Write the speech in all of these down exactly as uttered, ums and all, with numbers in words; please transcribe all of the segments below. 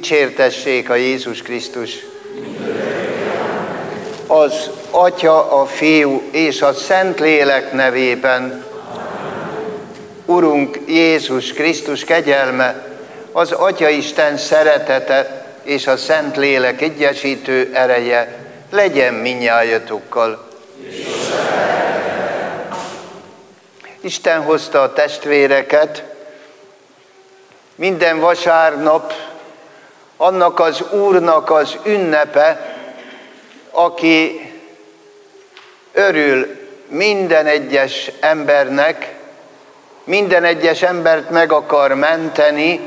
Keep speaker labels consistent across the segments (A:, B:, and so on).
A: Dicsértessék a Jézus Krisztus! Az Atya, a Fiú és a Szentlélek nevében. Urunk Jézus Krisztus kegyelme, az Atyaisten szeretete és a Szentlélek egyesítő ereje legyen mindnyájatokkal. Isten hozta a testvéreket minden vasárnap, annak az Úrnak az ünnepe, aki örül minden egyes embernek, minden egyes embert meg akar menteni,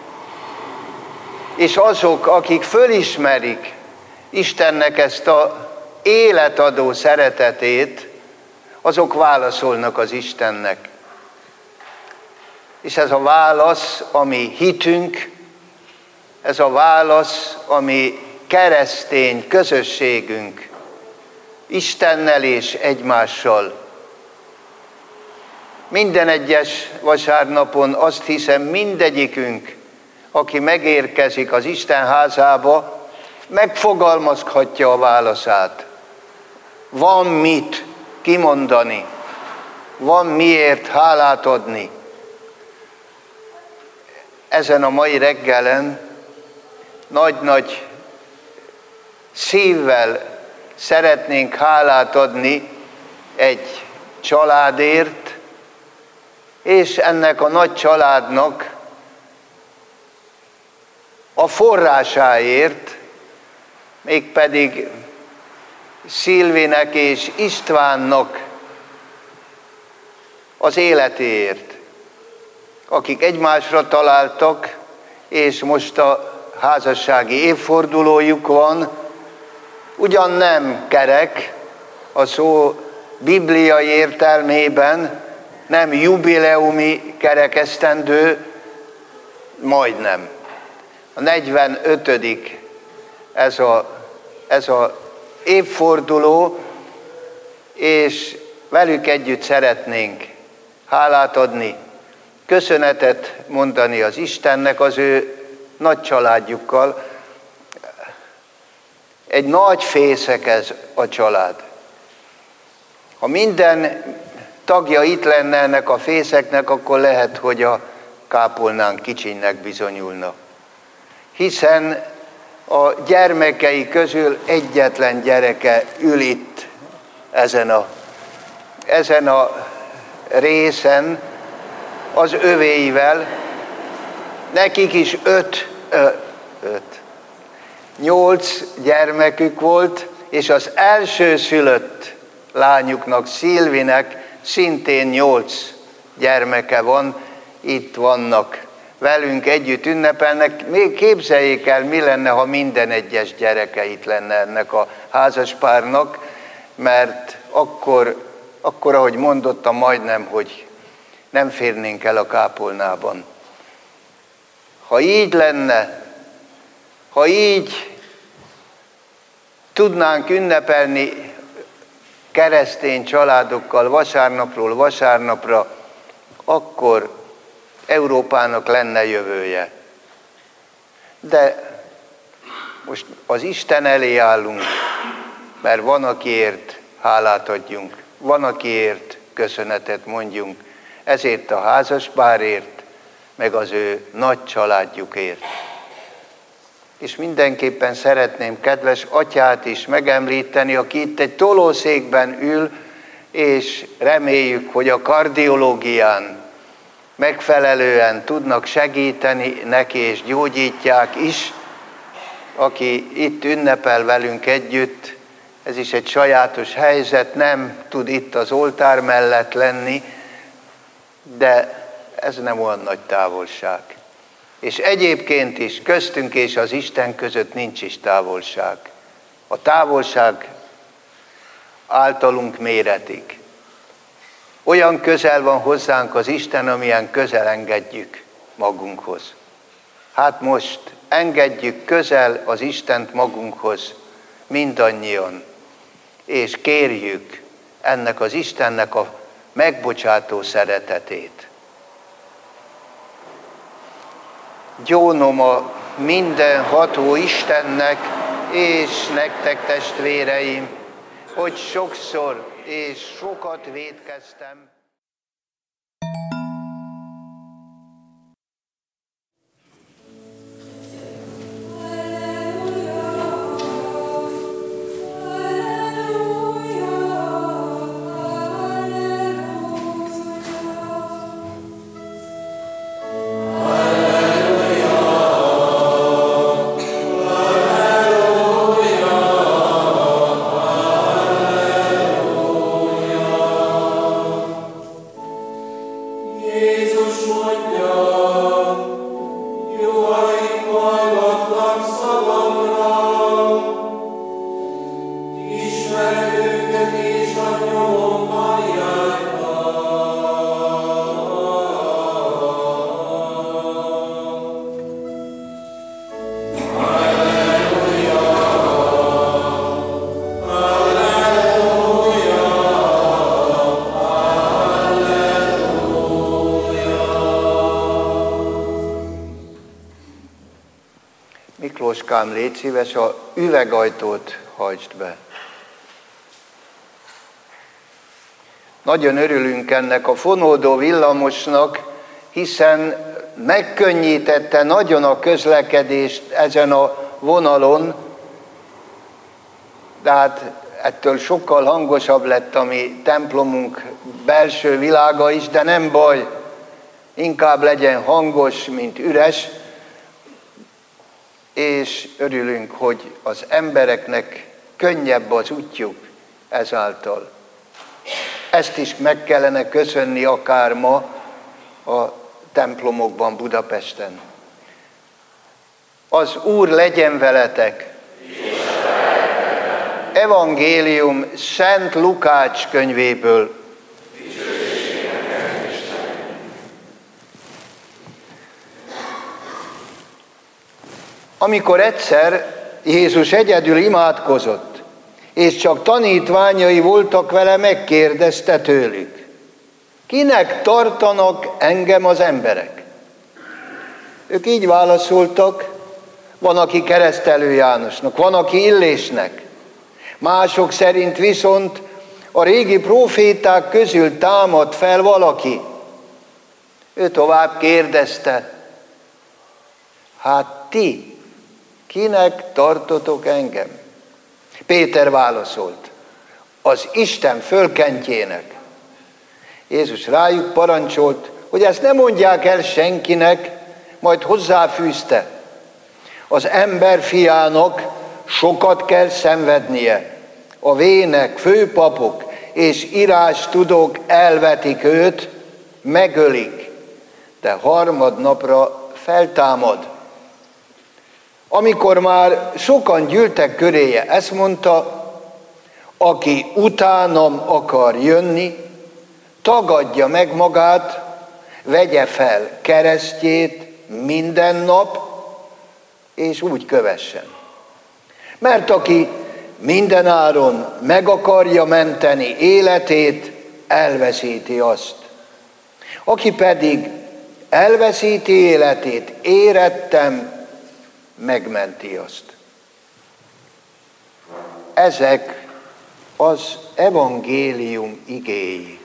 A: és azok, akik fölismerik Istennek ezt az életadó szeretetét, azok válaszolnak az Istennek. És ez a válasz, ami hitünk, ez a válasz, ami keresztény közösségünk Istennel és egymással. Minden egyes vasárnapon azt hiszem mindegyikünk, aki megérkezik az Isten házába, megfogalmazhatja a válaszát. Van mit kimondani, van miért hálát adni. Ezen a mai reggelen nagy-nagy szívvel szeretnénk hálát adni egy családért, és ennek a nagy családnak a forrásáért, mégpedig Szilvinek és Istvánnak az életéért, akik egymásra találtak, és most a házassági évfordulójuk van, ugyan nem kerek a szó bibliai értelmében, nem jubileumi kerekesztendő, majdnem. A negyvenötödik ez a, ez a évforduló, és velük együtt szeretnénk hálát adni, köszönetet mondani az Istennek az ő nagy családjukkal. Egy nagy fészek ez a család. Ha minden tagja itt lenne ennek a fészeknek, akkor lehet, hogy a kápolnán kicsinek bizonyulna. Hiszen a gyermekei közül egyetlen gyereke ül itt ezen a, ezen a részen az övéivel. Nekik is öt, ö, öt, nyolc gyermekük volt, és az első szülött lányuknak, Szilvinek szintén nyolc gyermeke van, itt vannak velünk, együtt ünnepelnek. Még képzeljék el, mi lenne, ha minden egyes gyereke itt lenne ennek a házaspárnak, mert akkor, akkor, ahogy mondottam, majdnem, hogy nem férnénk el a kápolnában. Ha így lenne, ha így tudnánk ünnepelni keresztény családokkal vasárnapról vasárnapra, akkor Európának lenne jövője. De most az Isten elé állunk, mert van, akiért hálát adjunk, van, akiért köszönetet mondjunk, ezért a házaspárért, meg az ő nagy családjukért. És mindenképpen szeretném kedves atyát is megemlíteni, aki itt egy tolószékben ül, és reméljük, hogy a kardiológián megfelelően tudnak segíteni neki, és gyógyítják is, aki itt ünnepel velünk együtt. Ez is egy sajátos helyzet, nem tud itt az oltár mellett lenni, de ez nem olyan nagy távolság. És egyébként is köztünk és az Isten között nincs is távolság. A távolság általunk méretig. Olyan közel van hozzánk az Isten, amilyen közel engedjük magunkhoz. Hát most engedjük közel az Istent magunkhoz mindannyian, és kérjük ennek az Istennek a megbocsátó szeretetét. Gyónom a mindenható Istennek és nektek, testvéreim, hogy sokszor és sokat vétkeztem. Miklóskám, légy szíves, a üvegajtót hajtsd be. Nagyon örülünk ennek a fonódó villamosnak, hiszen megkönnyítette nagyon a közlekedést ezen a vonalon, de hát ettől sokkal hangosabb lett a mi templomunk belső világa is, de nem baj, inkább legyen hangos, mint üres, és örülünk, hogy az embereknek könnyebb az útjuk ezáltal. Ezt is meg kellene köszönni akár ma a templomokban Budapesten. Az Úr legyen veletek! Evangélium Szent Lukács könyvéből. Amikor egyszer Jézus egyedül imádkozott, és csak tanítványai voltak vele, megkérdezte tőlük: kinek tartanak engem az emberek? Ők így válaszoltak: van, aki Keresztelő Jánosnak, van, aki Illésnek. Mások szerint viszont a régi próféták közül támad fel valaki. Ő tovább kérdezte: hát ti kinek tartotok engem? Péter válaszolt: az Isten fölkentjének. Jézus rájuk parancsolt, hogy ezt ne mondják el senkinek, majd hozzáfűzte: az ember fiának sokat kell szenvednie. A vének, főpapok és írástudók elvetik őt, megölik, de harmadnapra feltámad. Amikor már sokan gyűltek köréje, ezt mondta: aki utánam akar jönni, tagadja meg magát, vegye fel keresztjét minden nap, és úgy kövessen. Mert aki mindenáron meg akarja menteni életét, elveszíti azt. Aki pedig elveszíti életét, érettem, megmenti azt. Ezek az evangélium igéi.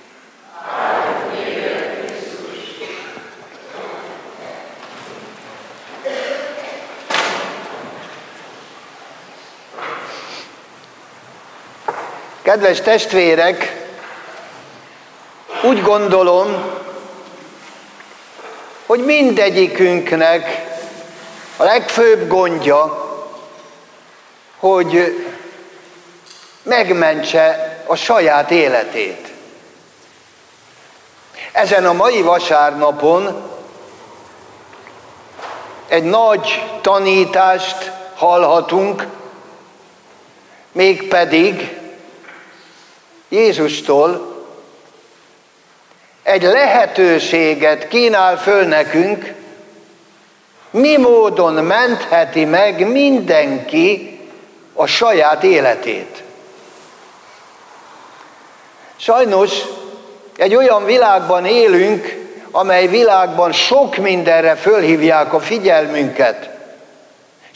A: Kedves testvérek, úgy gondolom, hogy mindegyikünknek a legfőbb gondja, hogy megmentse a saját életét. Ezen a mai vasárnapon egy nagy tanítást hallhatunk, mégpedig Jézustól egy lehetőséget kínál föl nekünk, mi módon mentheti meg mindenki a saját életét. Sajnos egy olyan világban élünk, amely világban sok mindenre fölhívják a figyelmünket.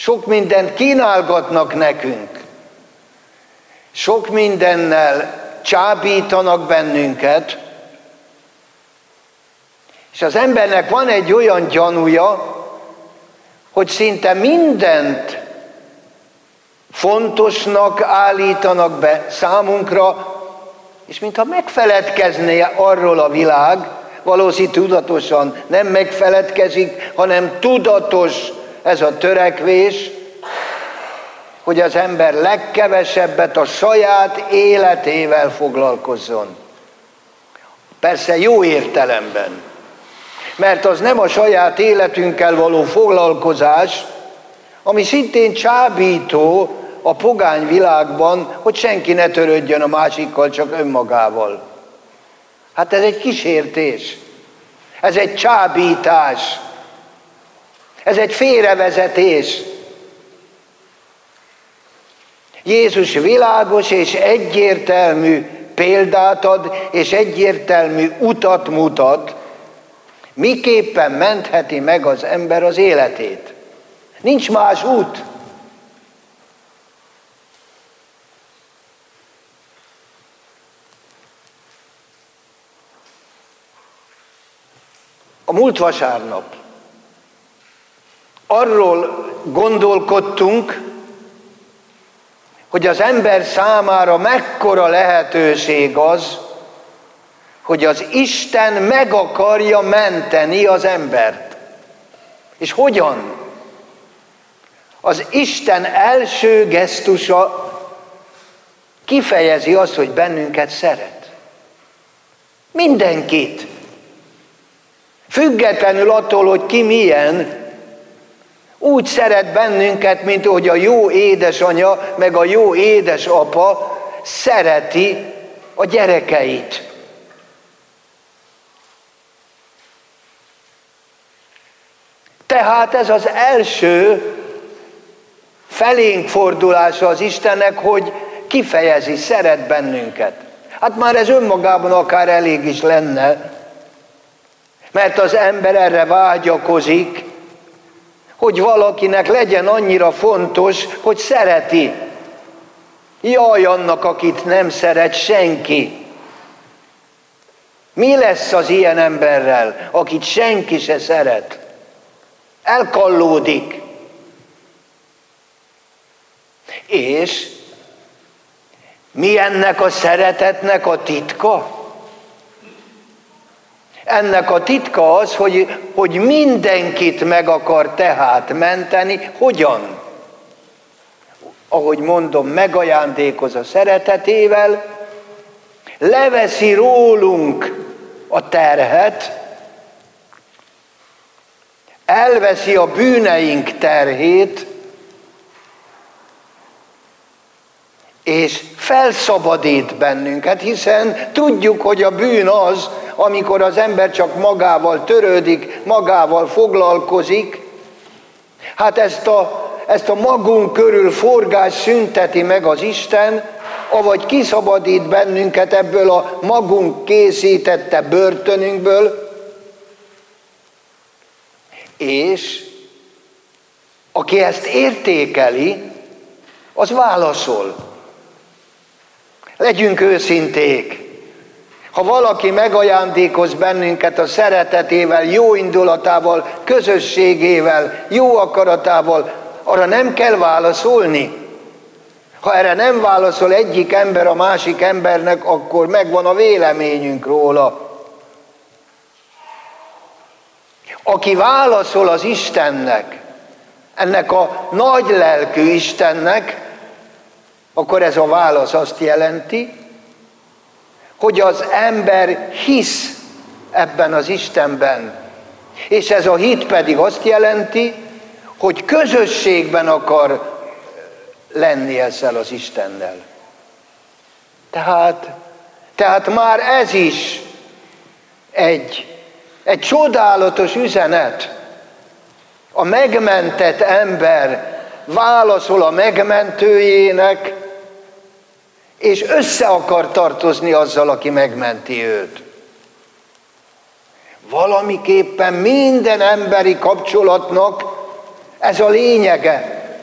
A: Sok mindent kínálgatnak nekünk. Sok mindennel csábítanak bennünket, és az embernek van egy olyan gyanúja, hogy szinte mindent fontosnak állítanak be számunkra, és mintha megfeledkezné arról a világ, valószínű tudatosan nem megfeledkezik, hanem tudatos ez a törekvés, hogy az ember legkevesebbet a saját életével foglalkozzon. Persze jó értelemben, mert az nem a saját életünkkel való foglalkozás, ami szintén csábító a pogány világban, hogy senki ne törődjön a másikkal, csak önmagával. Hát ez egy kísértés, ez egy csábítás, ez egy félrevezetés. Jézus világos és egyértelmű példát ad, és egyértelmű utat mutat, miképpen mentheti meg az ember az életét. Nincs más út. A múlt vasárnap arról gondolkodtunk, hogy az ember számára mekkora lehetőség az, hogy az Isten meg akarja menteni az embert. És hogyan? Az Isten első gesztusa kifejezi azt, hogy bennünket szeret. Mindenkit. Függetlenül attól, hogy ki milyen, úgy szeret bennünket, mint ahogy a jó édesanya, meg a jó édesapa szereti a gyerekeit. Tehát ez az első felénk fordulása az Istennek, hogy kifejezi, szeret bennünket. Hát már ez önmagában akár elég is lenne, mert az ember erre vágyakozik, hogy valakinek legyen annyira fontos, hogy szereti. Jaj annak, akit nem szeret senki. Mi lesz az ilyen emberrel, akit senki se szeret? Elkallódik. És mi ennek a szeretetnek a titka? Ennek a titka az, hogy, hogy mindenkit meg akar tehát menteni. Hogyan? Ahogy mondom, megajándékoz a szeretetével, leveszi rólunk a terhet, elveszi a bűneink terhét, és felszabadít bennünket, hiszen tudjuk, hogy a bűn az, amikor az ember csak magával törődik, magával foglalkozik. Hát ezt a, ezt a magunk körül forgás szünteti meg az Isten, avagy kiszabadít bennünket ebből a magunk készítette börtönünkből, és aki ezt értékeli, az válaszol. Legyünk őszinték. Ha valaki megajándékoz bennünket a szeretetével, jó indulatával, közösségével, jó akaratával, arra nem kell válaszolni. Ha erre nem válaszol egyik ember a másik embernek, akkor megvan a véleményünk róla. Aki válaszol az Istennek, ennek a nagy lelkű Istennek, akkor ez a válasz azt jelenti, hogy az ember hisz ebben az Istenben. És ez a hit pedig azt jelenti, hogy közösségben akar lenni ezzel az Istennel. Tehát, tehát már ez is egy, egy csodálatos üzenet. A megmentett ember válaszol a megmentőjének, és össze akar tartozni azzal, aki megmenti őt. Valamiképpen minden emberi kapcsolatnak ez a lényege.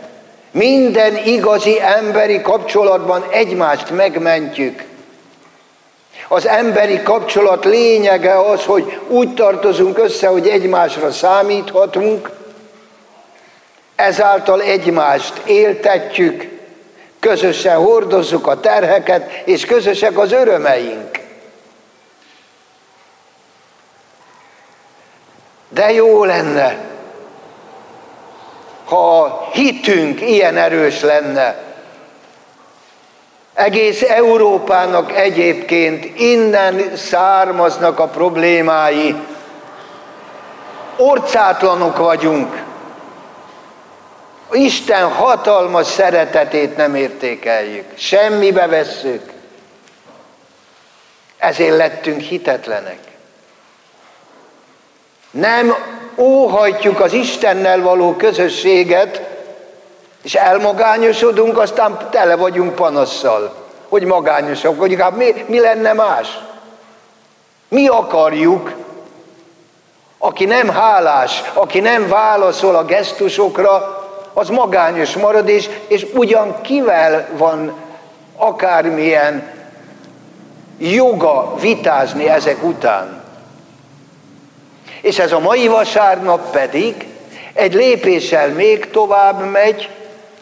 A: Minden igazi emberi kapcsolatban egymást megmentjük. Az emberi kapcsolat lényege az, hogy úgy tartozunk össze, hogy egymásra számíthatunk, ezáltal egymást éltetjük, közösen hordozzuk a terheket, és közösek az örömeink. De jó lenne, ha a hitünk ilyen erős lenne. Egész Európának egyébként innen származnak a problémái. Orcátlanok vagyunk. Isten hatalmas szeretetét nem értékeljük, semmibe vesszük. Ezért lettünk hitetlenek. Nem óhajtjuk az Istennel való közösséget, és elmagányosodunk, aztán tele vagyunk panasszal, hogy magányosak vagyunk. Hát mi, mi lenne más? Mi akarjuk, aki nem hálás, aki nem válaszol a gesztusokra, az magányos marad, és, és ugyan kivel van akármilyen joga vitázni ezek után. És ez a mai vasárnap pedig egy lépéssel még tovább megy,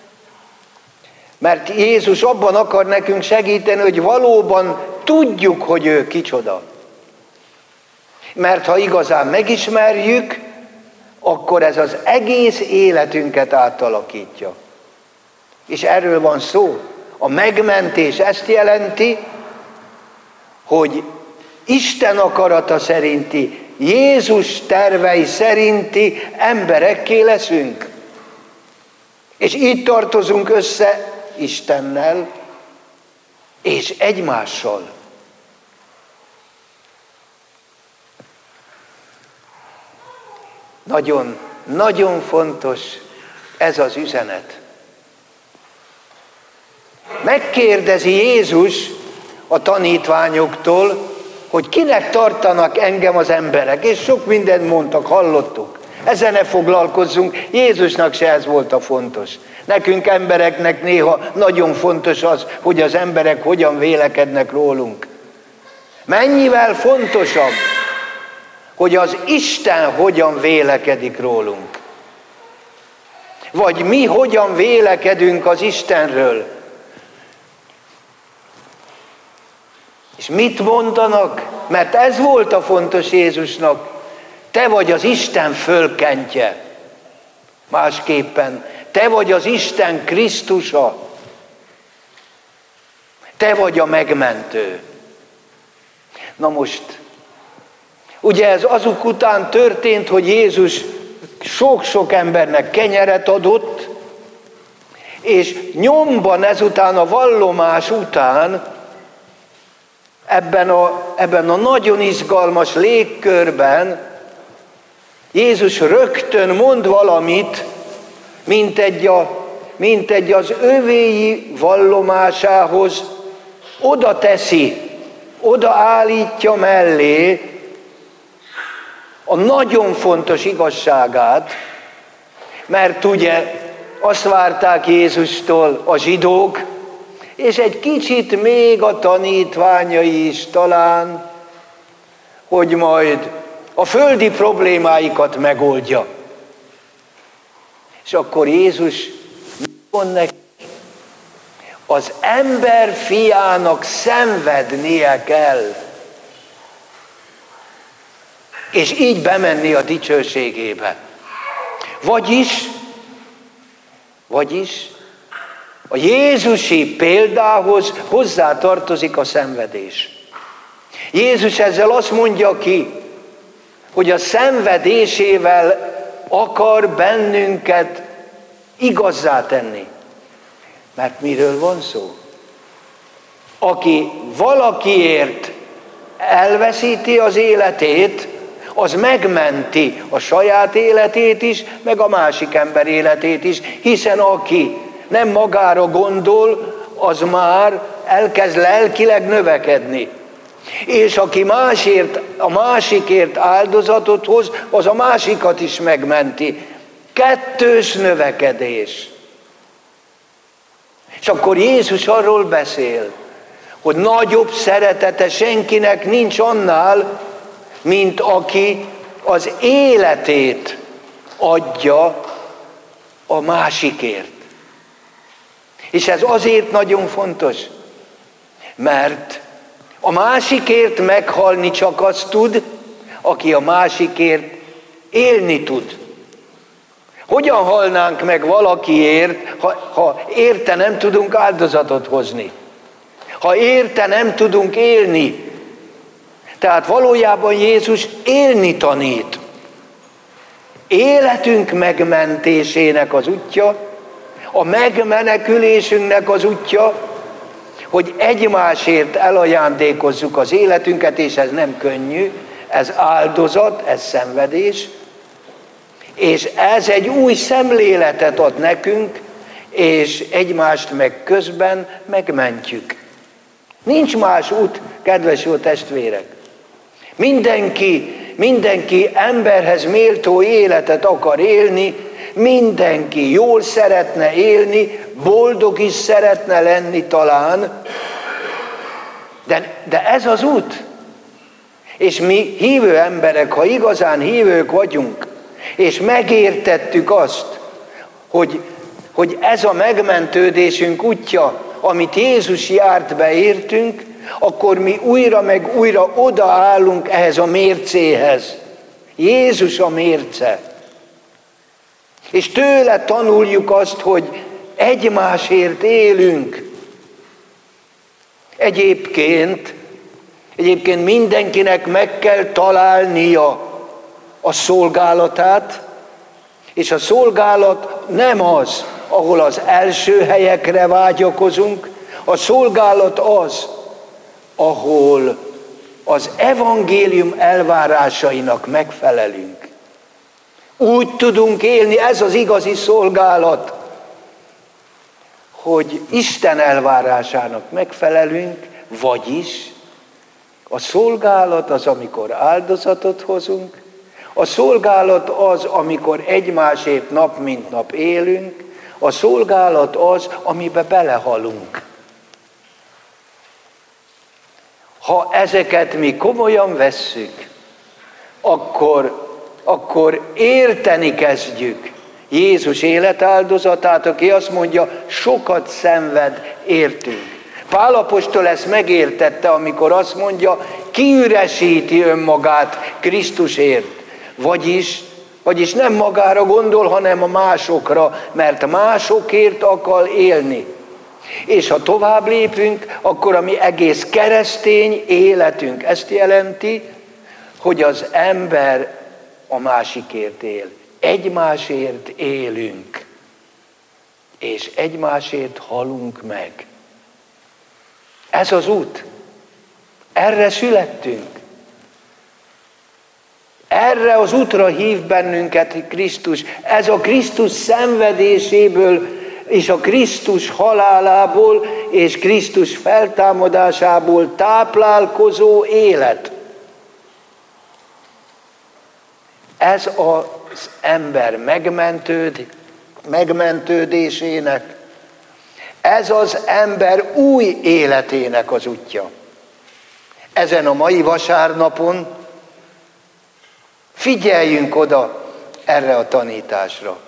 A: mert Jézus abban akar nekünk segíteni, hogy valóban tudjuk, hogy ő kicsoda. Mert ha igazán megismerjük, akkor ez az egész életünket átalakítja. És erről van szó. A megmentés ezt jelenti, hogy Isten akarata szerinti, Jézus tervei szerinti emberekké leszünk. És így tartozunk össze Istennel és egymással. Nagyon, nagyon fontos ez az üzenet. Megkérdezi Jézus a tanítványoktól, hogy kinek tartanak engem az emberek, és sok mindent mondtak, hallottuk. Ezzel ne foglalkozzunk, Jézusnak se ez volt a fontos. Nekünk embereknek néha nagyon fontos az, hogy az emberek hogyan vélekednek rólunk. Mennyivel fontosabb, hogy az Isten hogyan vélekedik rólunk. Vagy mi hogyan vélekedünk az Istenről. És mit mondanak? Mert ez volt a fontos Jézusnak. Te vagy az Isten fölkentje. Másképpen, te vagy az Isten Krisztusa. Te vagy a megmentő. Na most, ugye ez azok után történt, hogy Jézus sok-sok embernek kenyeret adott, és nyomban ezután a vallomás után ebben a, ebben a nagyon izgalmas légkörben Jézus rögtön mond valamit, mint egy, a, mint egy az övéi vallomásához oda teszi, oda állítja mellé a nagyon fontos igazságát, mert ugye azt várták Jézustól a zsidók, és egy kicsit még a tanítványai is talán, hogy majd a földi problémáikat megoldja. És akkor Jézus mond neki, az ember fiának szenvednie kell, és így bemenni a dicsőségébe. Vagyis, vagyis a jézusi példához hozzá tartozik a szenvedés. Jézus ezzel azt mondja ki, hogy a szenvedésével akar bennünket igazzá tenni. Mert miről van szó? Aki valakiért elveszíti az életét, az megmenti a saját életét is, meg a másik ember életét is, hiszen aki nem magára gondol, az már elkezd lelkileg növekedni. És aki másért, a másikért áldozatot hoz, az a másikat is megmenti. Kettős növekedés. És akkor Jézus arról beszél, hogy nagyobb szeretete senkinek nincs annál, mint aki az életét adja a másikért. És ez azért nagyon fontos, mert a másikért meghalni csak az tud, aki a másikért élni tud. Hogyan halnánk meg valakiért, ha, ha érte nem tudunk áldozatot hozni? Ha érte nem tudunk élni? Tehát valójában Jézus élni tanít. Életünk megmentésének az útja, a megmenekülésünknek az útja, hogy egymásért elajándékozzuk az életünket, és ez nem könnyű, ez áldozat, ez szenvedés, és ez egy új szemléletet ad nekünk, és egymást meg közben megmentjük. Nincs más út, kedves jó testvérek. Mindenki, mindenki emberhez méltó életet akar élni, mindenki jól szeretne élni, boldog is szeretne lenni talán, de, de ez az út. És mi hívő emberek, ha igazán hívők vagyunk, és megértettük azt, hogy, hogy ez a megmentődésünk útja, amit Jézus járt be értünk, akkor mi újra meg újra odaállunk ehhez a mércéhez. Jézus a mérce. És tőle tanuljuk azt, hogy egymásért élünk. Egyébként, egyébként mindenkinek meg kell találnia a szolgálatát, és a szolgálat nem az, ahol az első helyekre vágyakozunk, a szolgálat az, ahol az evangélium elvárásainak megfelelünk. Úgy tudunk élni, ez az igazi szolgálat, hogy Isten elvárásának megfelelünk, vagyis a szolgálat az, amikor áldozatot hozunk, a szolgálat az, amikor egymásért nap mint nap élünk, a szolgálat az, amiben belehalunk. Ha ezeket mi komolyan vesszük, akkor, akkor érteni kezdjük Jézus életáldozatát, aki azt mondja, sokat szenved értünk. Pál apostol ezt megértette, amikor azt mondja, kiüresíti önmagát Krisztusért. Vagyis, vagyis nem magára gondol, hanem a másokra, mert másokért akar élni. És ha tovább lépünk, akkor a mi egész keresztény életünk ezt jelenti, hogy az ember a másikért él. Egymásért élünk, és egymásért halunk meg. Ez az út. Erre születtünk. Erre az útra hív bennünket Krisztus. Ez a Krisztus szenvedéséből és a Krisztus halálából és Krisztus feltámadásából táplálkozó élet. Ez az ember megmentőd, megmentődésének, ez az ember új életének az útja. Ezen a mai vasárnapon figyeljünk oda erre a tanításra.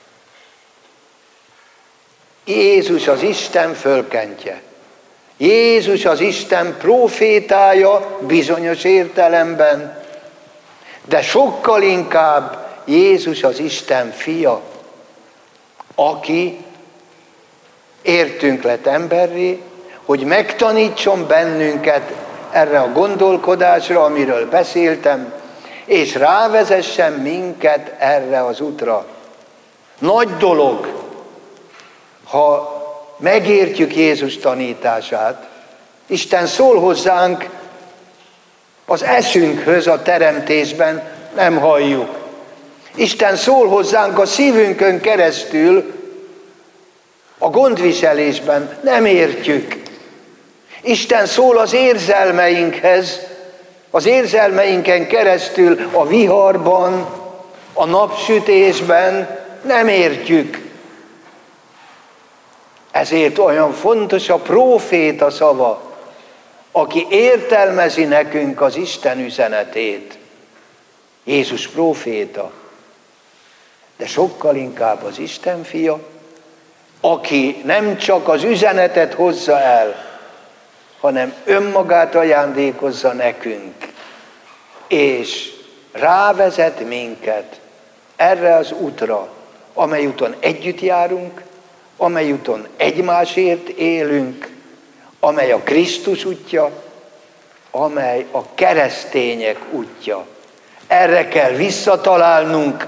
A: Jézus az Isten fölkentje. Jézus az Isten prófétája bizonyos értelemben, de sokkal inkább Jézus az Isten fia, aki értünk lett emberré, hogy megtanítson bennünket erre a gondolkodásra, amiről beszéltem, és rávezessen minket erre az útra. Nagy dolog, ha megértjük Jézus tanítását. Isten szól hozzánk az eszünkhöz a teremtésben, nem halljuk. Isten szól hozzánk a szívünkön keresztül, a gondviselésben, nem értjük. Isten szól az érzelmeinkhez, az érzelmeinken keresztül a viharban, a napsütésben, nem értjük. Ezért olyan fontos a próféta szava, aki értelmezi nekünk az Isten üzenetét. Jézus próféta, de sokkal inkább az Isten fia, aki nem csak az üzenetet hozza el, hanem önmagát ajándékozza nekünk, és rávezet minket erre az útra, amely úton együtt járunk, amely úton egymásért élünk, amely a Krisztus útja, amely a keresztények útja. Erre kell visszatalálnunk,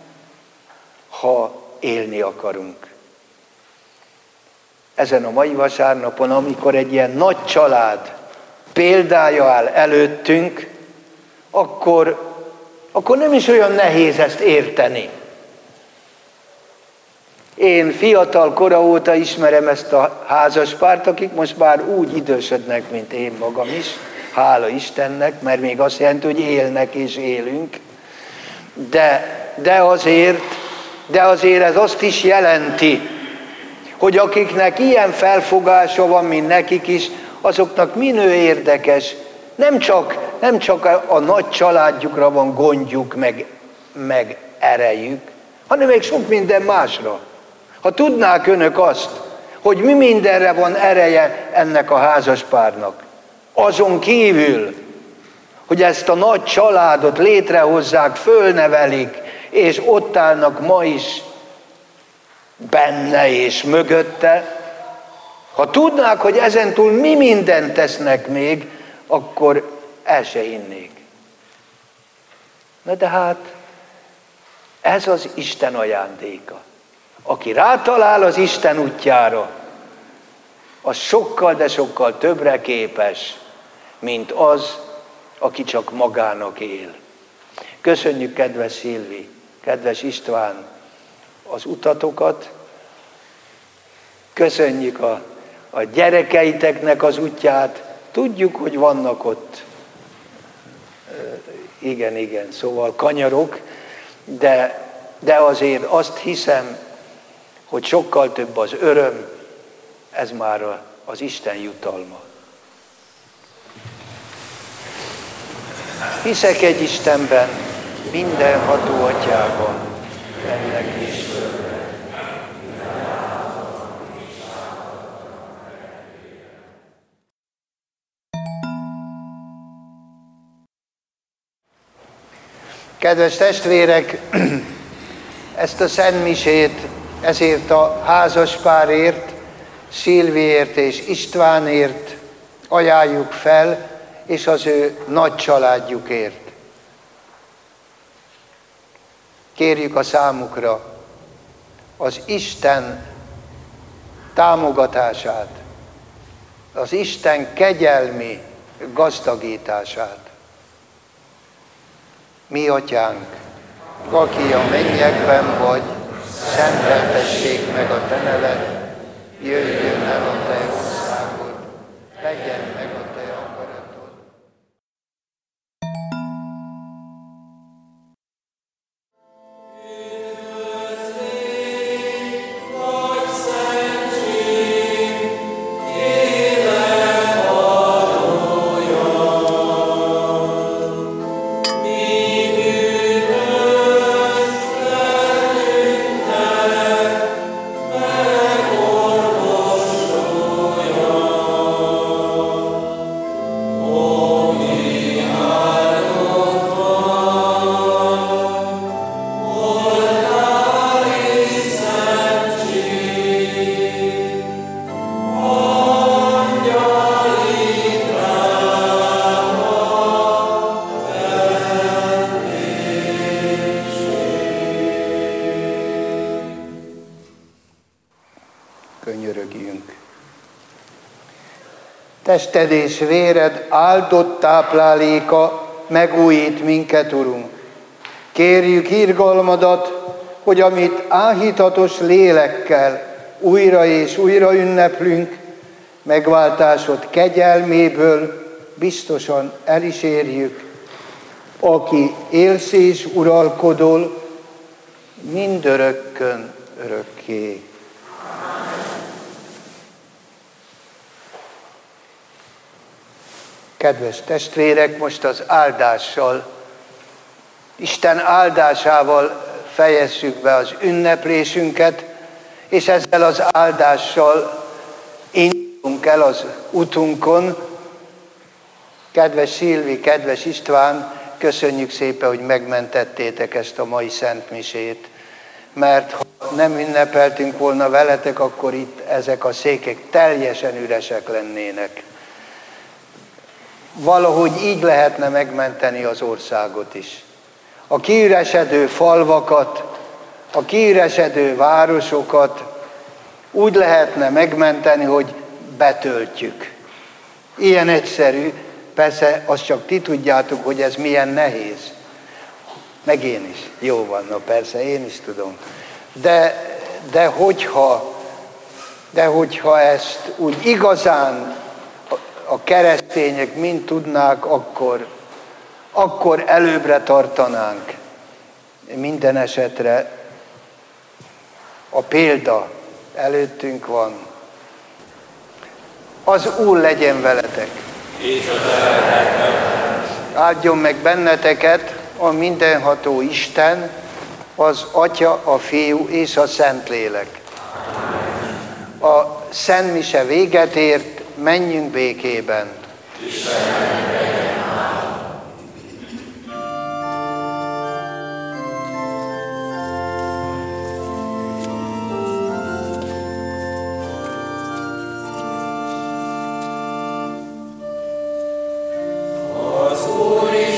A: ha élni akarunk. Ezen a mai vasárnapon, amikor egy ilyen nagy család példája áll előttünk, akkor, akkor nem is olyan nehéz ezt érteni. Én fiatal kora óta ismerem ezt a házaspárt, akik most már úgy idősödnek, mint én magam is, hála Istennek, mert még azt jelenti, hogy élnek és élünk. De, de, azért, de azért ez azt is jelenti, hogy akiknek ilyen felfogása van, mint nekik is, azoknak minő érdekes. Nem csak, nem csak a, a nagy családjukra van gondjuk, meg, meg erejük, hanem még sok minden másra. Ha tudnák önök azt, hogy mi mindenre van ereje ennek a házaspárnak, azon kívül, hogy ezt a nagy családot létrehozzák, fölnevelik, és ott állnak ma is benne és mögötte, ha tudnák, hogy ezentúl mi mindent tesznek még, akkor el se hinnék. Na de hát, ez az Isten ajándéka. Aki rátalál az Isten útjára, az sokkal, de sokkal többre képes, mint az, aki csak magának él. Köszönjük, kedves Szilvi, kedves István, az utatokat, köszönjük a, a gyerekeiteknek az útját, tudjuk, hogy vannak ott, igen, igen, szóval kanyarok, de, de azért azt hiszem, hogy sokkal több az öröm, ez már az Isten jutalma. Hiszek egy Istenben, mindenható Atyában, ennek is. Kedves testvérek, ezt a szentmisét ezért a házaspárért, Szilviért és Istvánért ajánljuk fel, és az ő nagy családjukért. Kérjük a számukra az Isten támogatását, az Isten kegyelmi gazdagítását. Mi Atyánk, aki a mennyekben vagy, szenteltessék meg a te neved, jöjjön el a te országod, legyen meg a te akaratod. Könyörögjünk. Tested és véred áldott tápláléka megújít minket, Urunk. Kérjük irgalmadat, hogy amit áhítatos lélekkel újra és újra ünneplünk, megváltásod kegyelméből biztosan el is érjük, aki élsz és uralkodol mindörökkön örökké. Kedves testvérek, most az áldással, Isten áldásával fejezzük be az ünneplésünket, és ezzel az áldással indulunk el az utunkon. Kedves Szilvi, kedves István, köszönjük szépen, hogy megmentettétek ezt a mai szentmisét, mert ha nem ünnepeltünk volna veletek, akkor itt ezek a székek teljesen üresek lennének. Valahogy így lehetne megmenteni az országot is. A kiüresedő falvakat, a kiüresedő városokat úgy lehetne megmenteni, hogy betöltjük. Ilyen egyszerű, persze azt csak ti tudjátok, hogy ez milyen nehéz. Meg én is. Jó van, na persze, én is tudom. De, de, hogyha, de hogyha ezt úgy igazán a keresztények mind tudnák, akkor, akkor előbbre tartanánk. Minden esetre a példa előttünk van. Az Úr legyen veletek. És áldjon meg benneteket a mindenható Isten, az Atya, a Fiú és a Szentlélek. A Szent Mise véget ért, menjünk békében.
B: Az Úr